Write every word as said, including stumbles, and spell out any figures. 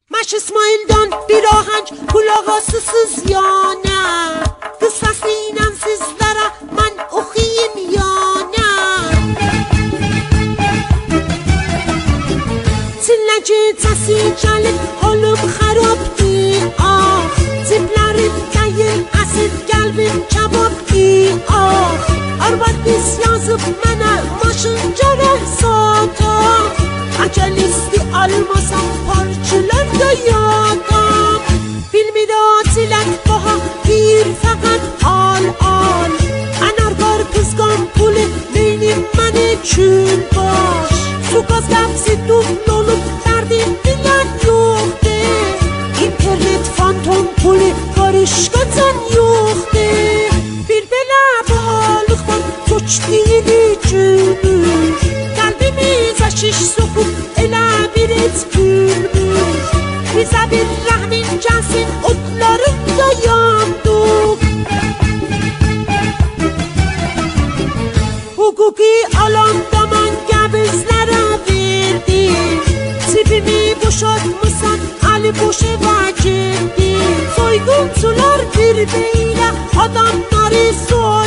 Maş İsmail'den bir ahenk kulağasısız yana. Kısasıyla sizlere ben okuyayım yana. Çilleci sesi gelip halım xarabdi ah. Ziplerim değil asid kalbim kebapdi ah. Arvad biz yazıp mənə maşın gərək sata. Acel isti almasam parçalarda yatam. Bilmidat ilek baha bir fakat al al. Anargar kızgan puli beynim məni kül baş. Su gaz qəbzi dumlu olup derdim bilen yok de. İnternet fantom puli karışkatan yok de. Bir bela bahalıktan suç değil gülmüş. Kalbimize şiş sokup ele bir et gülmüş. Bize bir rahmin gelsin otlarında yandık. Hukuki alanda ben gebizlere verdim. Tipimi boşaltmışsan Ali boşe vacipti. Soyguncular birbiriyle adamları soy.